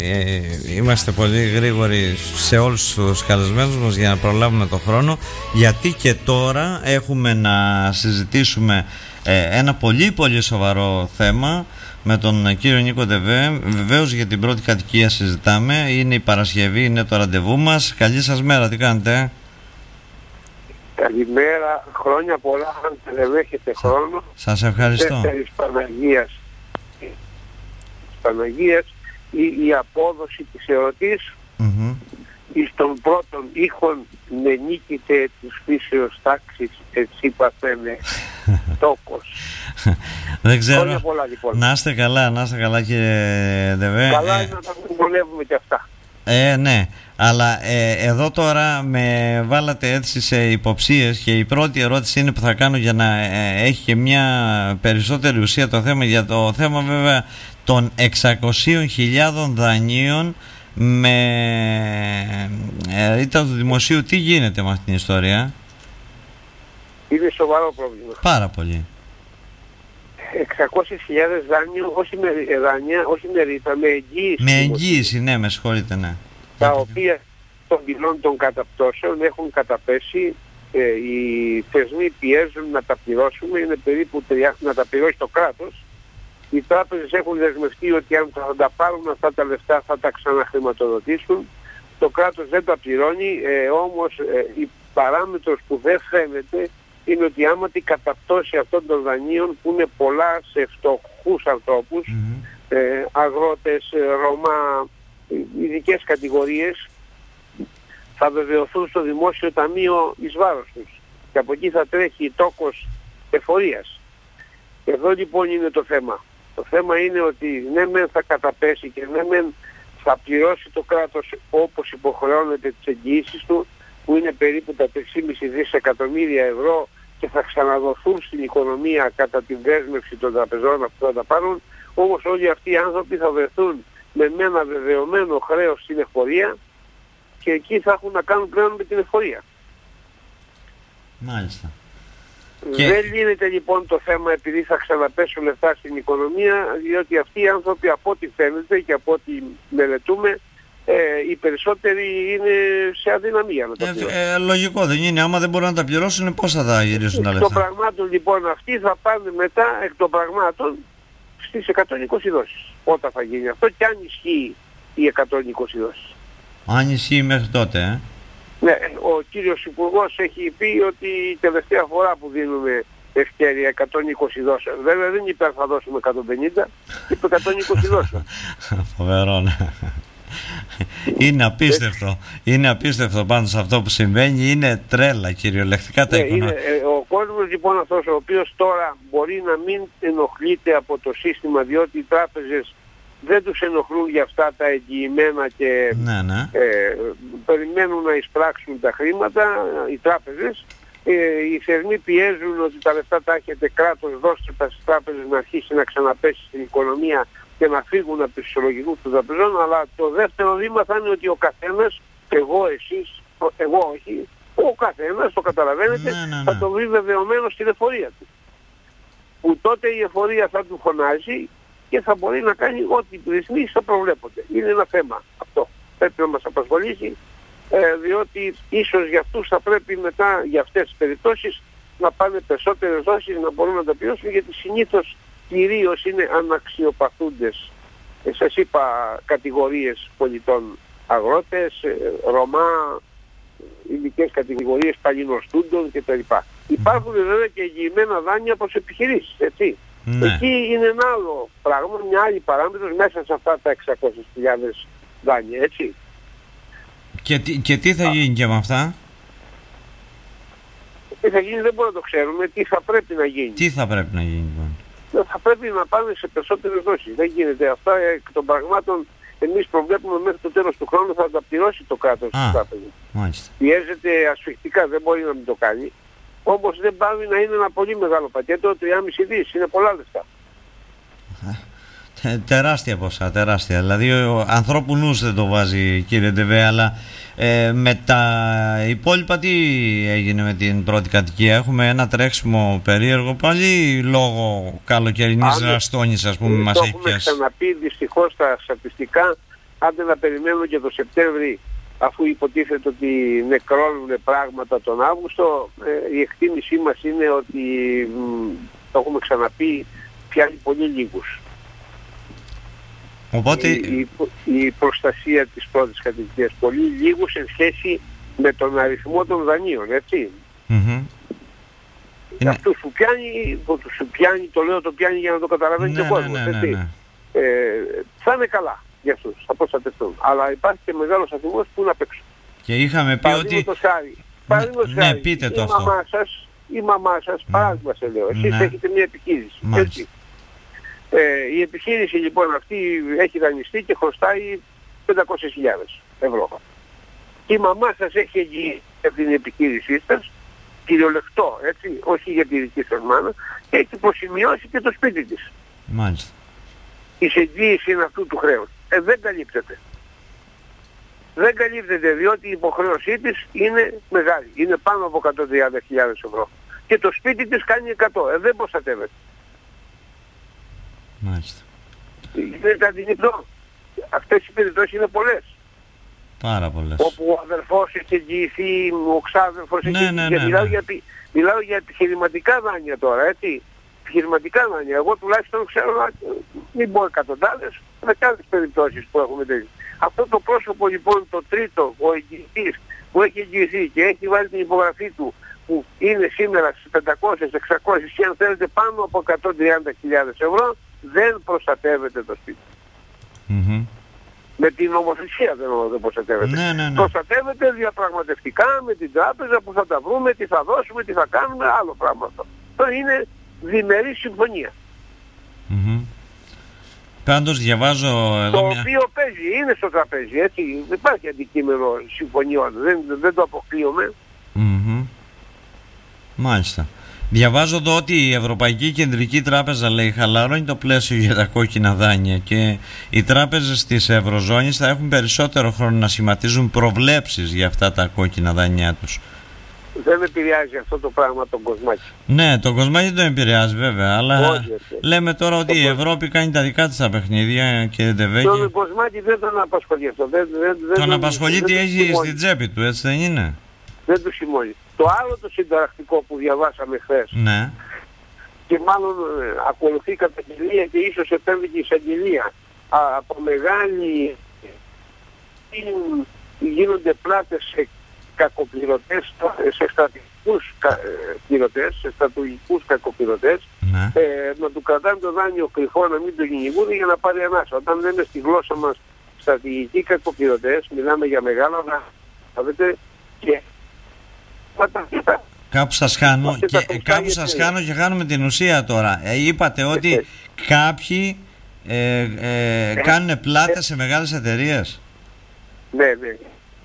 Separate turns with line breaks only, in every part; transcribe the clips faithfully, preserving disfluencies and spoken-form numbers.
Ε, είμαστε πολύ γρήγοροι σε όλους τους καλεσμένους μας για να προλάβουμε το χρόνο, γιατί και τώρα έχουμε να συζητήσουμε ε, ένα πολύ πολύ σοβαρό θέμα με τον κύριο Νίκο Ντεβέ. Βεβαίως για την πρώτη κατοικία συζητάμε. Είναι η Παρασκευή, είναι το ραντεβού μας. Καλή σας μέρα, τι κάνετε?
Καλημέρα, χρόνια πολλά, αν δεν έχετε χρόνο.
Σας ευχαριστώ.
Δεύτερης Παναγίας, Παναγίας η, η απόδοση της ερωτής mm-hmm. εις των πρώτων ήχων με νίκητε τους φύσεως τάξης, έτσι παθαίνε τόκος.
Δεν ξέρω.
Χρόνια πολλά, λοιπόν.
Να είστε καλά, να είστε καλά κύριε Ντεβέ.
Καλά
ε...
είναι να τα βολεύουμε και αυτά.
Ε, ναι, αλλά ε, εδώ τώρα με βάλατε έτσι σε υποψίες και η πρώτη ερώτηση είναι που θα κάνω για να ε, έχει και μια περισσότερη ουσία το θέμα, για το θέμα βέβαια των εξακοσίων χιλιάδων δανείων με ε, ρήτα του δημοσίου. Τι γίνεται με αυτήν την ιστορία?
Είναι σοβαρό πρόβλημα.
Πάρα πολύ.
εξακόσιες χιλιάδες δάνειο, όχι με δάνεια, όχι με ρήτα, με εγγύηση.
Με εγγύηση, ναι, με συγχωρείτε, ναι.
Τα οποία των ποινών των καταπτώσεων έχουν καταπέσει. Ε, οι θεσμοί πιέζουν να τα πληρώσουμε, είναι περίπου τρία, να τα πληρώσει το κράτος. Οι τράπεζες έχουν δεσμευτεί ότι αν θα τα πάρουν αυτά τα λεφτά θα τα ξαναχρηματοδοτήσουν. Το κράτος δεν τα πληρώνει, ε, όμως ε, η παράμετρος που δεν φαίνεται είναι ότι άμα την καταπτώση αυτών των δανείων που είναι πολλά σε φτωχούς ανθρώπους, mm-hmm. ε, αγρότες, Ρωμά, ειδικές κατηγορίες, θα βεβαιωθούν στο δημόσιο ταμείο εις βάρος τους. Και από εκεί θα τρέχει τόκος εφορίας. Εδώ λοιπόν είναι το θέμα. Το θέμα είναι ότι ναι μεν θα καταπέσει και ναι μεν θα πληρώσει το κράτος όπως υποχρεώνεται τις εγγυήσεις του, που είναι περίπου τα τρία κόμμα πέντε δισεκατομμύρια ευρώ και θα ξαναδοθούν στην οικονομία κατά την δέσμευση των τραπεζών που θα τα πάρουν. Όμως όλοι αυτοί οι άνθρωποι θα βρεθούν με ένα βεβαιωμένο χρέος στην εφορία και εκεί θα έχουν να κάνουν πλέον με την εφορία.
Μάλιστα.
Δεν λύνεται λοιπόν το θέμα επειδή θα ξαναπέσουν λεφτά στην οικονομία, διότι αυτοί οι άνθρωποι από ό,τι φαίνεται και από ό,τι μελετούμε, ε, οι περισσότεροι είναι σε αδυναμία να τα πληρώσουν.
Ε, ε, λογικό δεν είναι, άμα δεν μπορούν να τα πληρώσουν πώς θα τα γυρίσουν τα λεφτά?
Εκ των πραγμάτων λοιπόν αυτοί θα πάνε μετά εκ των πραγμάτων στις εκατόν είκοσι δόσεις. Όταν θα γίνει αυτό και αν ισχύει οι εκατόν είκοσι δόσεις.
Αν ισχύει μέχρι τότε, ε.
Ναι, ο κύριος Υπουργός έχει πει ότι η τελευταία φορά που δίνουμε ευκαιρία εκατόν είκοσι δόσεις. Βέβαια δεν είπε αν θα δώσουμε εκατόν πενήντα, είπε εκατόν είκοσι δόσεις.
Φοβερό, ναι. Είναι απίστευτο. Είναι απίστευτο πάντως αυτό που συμβαίνει. Είναι τρέλα κυριολεκτικά τα
ναι,
οικονομικά.
Είναι, ο κόσμος λοιπόν αυτός ο οποίος τώρα μπορεί να μην ενοχλείται από το σύστημα, διότι οι τράπεζες δεν τους ενοχλούν για αυτά τα εγγυημένα και
ναι, ναι.
Ε, περιμένουν να εισπράξουν τα χρήματα οι τράπεζες. Ε, οι θεσμοί πιέζουν ότι τα λεφτά τα έχετε κράτος, δώστε τα στις τράπεζες να αρχίσει να ξαναπέσει στην οικονομία και να φύγουν από τους ισολογικούς των τραπεζών, αλλά το δεύτερο βήμα θα είναι ότι ο καθένας, εγώ εσείς, εγώ όχι, ο καθένας, το καταλαβαίνετε,
ναι, ναι, ναι.
θα το βρει βεβαιωμένο στην εφορία του. Που τότε η εφορία θα του φωνάζει και θα μπορεί να κάνει ό,τι ρυθμίσεις θα προβλέπονται. Είναι ένα θέμα αυτό. Πρέπει να μας απασχολήσει, ε, διότι ίσως για αυτούς θα πρέπει μετά, για αυτές τις περιπτώσεις, να πάνε περισσότερες δόσεις να μπορούν να τα πληρώσουν, γιατί συνήθως κυρίως είναι αναξιοπαθούντες. Ε, σας είπα κατηγορίες πολιτών, αγρότες, ε, Ρωμά, ειδικές κατηγορίες παλινοστούντων κτλ. Υπάρχουν βέβαια και εγγυημένα δάνεια προς επιχειρήσεις, έτσι. Ναι. Εκεί είναι ένα άλλο πράγμα, μια άλλη παράμετρος μέσα σε αυτά τα εξακόσιες χιλιάδες δάνεια, έτσι.
Και, και τι θα Α. γίνει και με αυτά?
Τι θα γίνει δεν μπορούμε να το ξέρουμε, τι θα πρέπει να γίνει.
Τι θα πρέπει να γίνει λοιπόν?
Θα πρέπει να πάνε σε περισσότερες δόσεις. Δεν γίνεται αυτά εκ των πραγμάτων. Εμείς προβλέπουμε μέχρι το τέλος του χρόνου θα τα πληρώσει το κράτος της τράπεζας. Πιέζεται ασφιχτικά, δεν μπορεί να μην το κάνει. Όμως δεν πάει να είναι ένα πολύ μεγάλο πακέτο, τρία κόμμα πέντε δισεκατομμύρια, είναι πολλά λεφτά.
Τε, τεράστια ποσά, τεράστια. Δηλαδή ο ανθρώπου νους δεν το βάζει, κύριε Ντεβέ, αλλά ε, με τα υπόλοιπα τι έγινε με την πρώτη κατοικία? Έχουμε ένα τρέξιμο περίεργο πάλι λόγω καλοκαιρινής ραστόνης, ας πούμε, μας έχει πιάσει.
Το έχουμε ξαναπεί, δυστυχώς τα στατιστικά άντε να περιμένουμε και το Σεπτέμβρη, αφού υποτίθεται ότι νεκρώνουν πράγματα τον Αύγουστο. Ε, η εκτίμησή μας είναι ότι, μ, το έχουμε ξαναπεί, πιάνει πολύ λίγους.
Οπότε...
η, η, η προστασία της πρώτης κατοικίας. Πολύ λίγους σε σχέση με τον αριθμό των δανείων, έτσι.
Mm-hmm. Είναι...
Αυτούς που πιάνει, που τους πιάνει, το λέω το πιάνει για να το καταλαβαίνει
ναι,
και ο κόσμος,
ναι, ναι,
έτσι.
ναι, ναι.
Ε, θα είναι καλά για αυτούς, θα προστατευτούν. Αλλά υπάρχει και μεγάλος αριθμός που είναι απ' έξω.
Και είχαμε πει ότι...
Παραδείγματος
ναι,
χάρη,
πείτε το
η
αυτό.
Μαμά σας, η μαμά σας, mm. παράδειγμα σε λέω, εσείς
ναι.
έχετε μια επιχείρηση, έτσι. Ε, η επιχείρηση λοιπόν αυτή έχει δανειστεί και χρωστάει πεντακόσιες χιλιάδες ευρώ. Η μαμά σας έχει εγγυήσει για την επιχείρησή σας, κυριολεκτό, έτσι, όχι για τη δική σας μάνα, και έχει προσημειώσει και το σπίτι της.
Μάλιστα.
Η εγγύηση είναι αυτού του χρέους. Ε, δεν καλύπτεται. Δεν καλύπτεται διότι η υποχρέωσή της είναι μεγάλη. Είναι πάνω από εκατόν τριάντα χιλιάδες ευρώ. Και το σπίτι της κάνει εκατό. Ε, δεν προστατεύεται.
Μάλιστα.
Είναι αντιληπτό. Αυτές οι περιπτώσεις είναι πολλές.
Πάρα πολλές.
Όπου ο αδερφός έχει εγγυηθεί, ο ξάδερφος έχει εγγυηθεί.
Ναι, ναι, ναι,
μιλάω,
ναι.
για, μιλάω για επιχειρηματικά δάνεια τώρα, έτσι. Επιχειρηματικά δάνεια. Εγώ τουλάχιστον ξέρω να μην πω εκατοντάδες, δεκάδες περιπτώσεις που έχουμε τέτοιες. Αυτό το πρόσωπο λοιπόν, το τρίτο, ο εγγυητής που έχει εγγυηθεί και έχει βάλει την υπογραφή του, που είναι σήμερα στις πεντακόσιες, εξακόσιες και αν θέλετε πάνω από εκατόν τριάντα χιλιάδες ευρώ, δεν προστατεύεται το σπίτι.
Mm-hmm.
Με την νομοθεσία δεν, δεν προστατεύεται.
Ναι, ναι, ναι.
Προστατεύεται διαπραγματευτικά με την τράπεζα που θα τα βρούμε, τι θα δώσουμε, τι θα κάνουμε, άλλο πράγμα αυτό. Αυτό είναι διμερή συμφωνία.
Mm-hmm. Πάντως διαβάζω εδώ
το
μια...
οποίο παίζει, είναι στο τραπέζι, έτσι, υπάρχει αντικείμενο συμφωνιών, δεν, δεν το αποκλείουμε.
Mm-hmm. Μάλιστα. Διαβάζω εδώ ότι η Ευρωπαϊκή Κεντρική Τράπεζα, λέει, χαλαρώνει το πλαίσιο για τα κόκκινα δάνεια και οι τράπεζες της Ευρωζώνης θα έχουν περισσότερο χρόνο να σχηματίζουν προβλέψεις για αυτά τα κόκκινα δάνειά τους.
Δεν επηρεάζει αυτό το πράγμα τον Κοσμάκη.
Ναι, τον Κοσμάκη δεν τον επηρεάζει βέβαια, αλλά
όχι,
λέμε τώρα ότι
το
η Ευρώπη κάνει τα δικά της τα παιχνίδια και δεν βέγει.
Τον Κοσμάκη δεν τον απασχολεί αυτό. Δεν, δεν, δεν
τον
τον
απασχολεί τι έχει στην τσέπη του, έτσι δεν είναι?
Δεν του σημαίνει. Το άλλο το συνταρακτικό που διαβάσαμε χθες,
ναι,
και μάλλον ε, ακολουθεί καταγγελία και ίσως επέμβει και εισαγγελία, από μεγάλη γίνονται πλάτες σε κακοπληρωτές, σε στρατηγικούς πληρωτές, σε στρατηγικούς κακοπληρωτές,
ναι.
ε, να του κρατάνε το δάνειο κρυφό, να μην το κυνηγούν για να πάρει ανάσα. Όταν λέμε στη γλώσσα μας στρατηγικοί κακοπληρωτές, μιλάμε για μεγάλα δάνεια και
κάπου σας χάνω και, κάπου σας χάνω και χάνουμε την ουσία τώρα. Ε, είπατε ότι κάποιοι ε, ε, κάνουν πλάτες σε μεγάλες εταιρείες.
Ναι, ναι.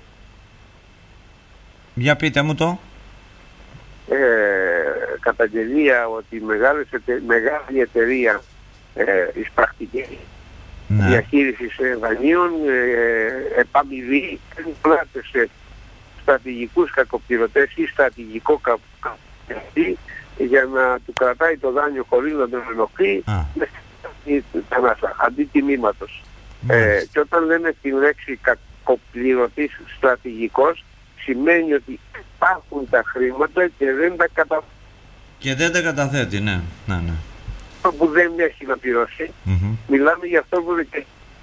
Για πείτε μου το.
Ε, καταγγελία ότι μεγάλες εται, μεγάλη εταιρεία ε, εις πρακτική
ναι.
διαχείρισης δανείων ε, επαμοιβή πλάτες σε στρατηγικούς κακοπληρωτές ή στρατηγικό κακοπληρωτή για να του κρατάει το δάνειο χωρίς να τον ενοχλεί αντί τιμήματος. Ε, και όταν λέμε τη λέξη κακοπληρωτής στρατηγικός, σημαίνει ότι υπάρχουν τα χρήματα και δεν τα καταθέτει.
Και δεν τα καταθέτει, ναι. ναι, ναι.
Που δεν έχει να πληρώσει. Mm-hmm. Μιλάμε για αυτό που είναι και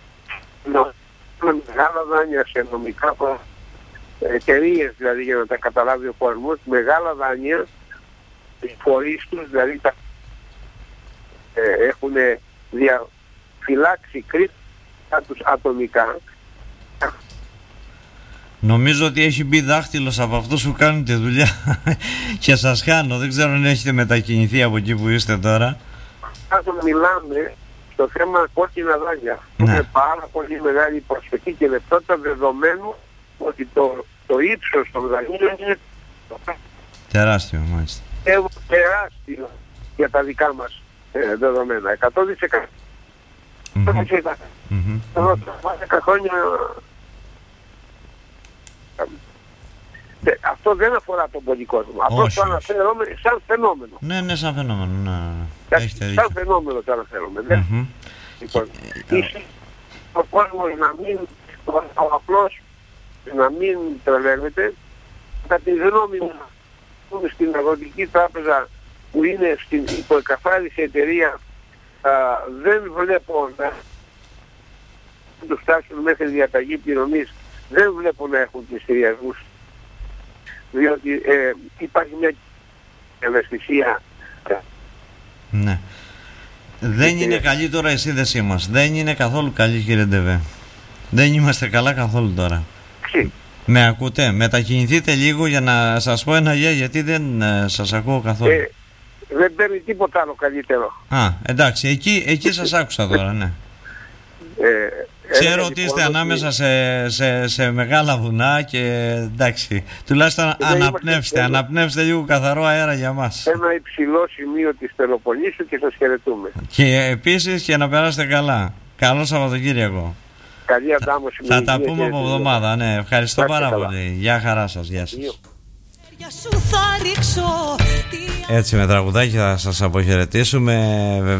μεγάλα δάνεια σε νομικά εταιρείες, δηλαδή για να τα καταλάβει ο κόσμος, μεγάλα δάνεια, οι φορείς τους, δηλαδή τα ε, έχουν διαφυλάξει κρίστα τους ατομικά.
Νομίζω ότι έχει μπει δάχτυλος από αυτούς που κάνουν τη δουλειά και σας χάνω. Δεν ξέρω αν έχετε μετακινηθεί από εκεί που είστε τώρα.
Όσο μιλάμε στο θέμα κόκκινα δάνεια, ναι. Είναι πάρα πολύ μεγάλη προσοχή και λεπτότητα δεδομένου ότι το, το ύψος των δανείων είναι
τεράστιο, μάλιστα.
Τεράστιο για τα δικά μας ε, δεδομένα. εκατό τοις εκατό.
Mm-hmm.
Εδώ τα δέκα χρόνια. Ε, αυτό δεν αφορά τον πολύ κόσμο. Αυτό το αναφέρομαι σαν φαινόμενο.
Ναι, ναι, σαν φαινόμενο. Ναι, ναι. Έχετε
σαν φαινόμενο το αναφέρομαι. Mm-hmm. Λοιπόν, ίσως ο κόσμος να μην απλώς να μην τρελαίνετε, κατά τη γνώμη μου στην Αγροτική Τράπεζα που είναι στην υποεκαθάριση εταιρεία, α, δεν βλέπω να τους φτάσουν μέχρι διαταγή πληρωμής, δεν βλέπω να έχουν πληστηριασμούς, διότι ε, υπάρχει μια ευαισθησία.
Ναι. Δεν είναι καλή τώρα η σύνδεσή μας. Δεν είναι καθόλου καλή, κύριε Ντεβέ. Δεν είμαστε καλά καθόλου τώρα.
Ξύ.
Με ακούτε? Μετακινηθείτε λίγο για να σας πω ένα γεια, γιατί δεν ε, σας ακούω καθόλου.
Ε, δεν παίρνει τίποτα άλλο καλύτερο.
Α, εντάξει, εκεί, εκεί σας άκουσα τώρα, ναι.
Ε,
Ξέρω ότι είστε ανάμεσα σε, σε, σε μεγάλα βουνά και εντάξει, τουλάχιστον αναπνεύστε, αναπνεύστε λίγο καθαρό αέρα για μας.
Ένα υψηλό σημείο της Πελοποννήσου και σας χαιρετούμε.
Και επίσης και να περάσετε καλά. Καλό Σαββατοκύριακο.
Καλή αντάμωση.
Θα τα πούμε από εβδομάδα, ναι. Ευχαριστώ πάρα πολύ. Γεια χαρά σας, γεια σας. Έτσι με τραγουδάκι θα σας αποχαιρετήσουμε.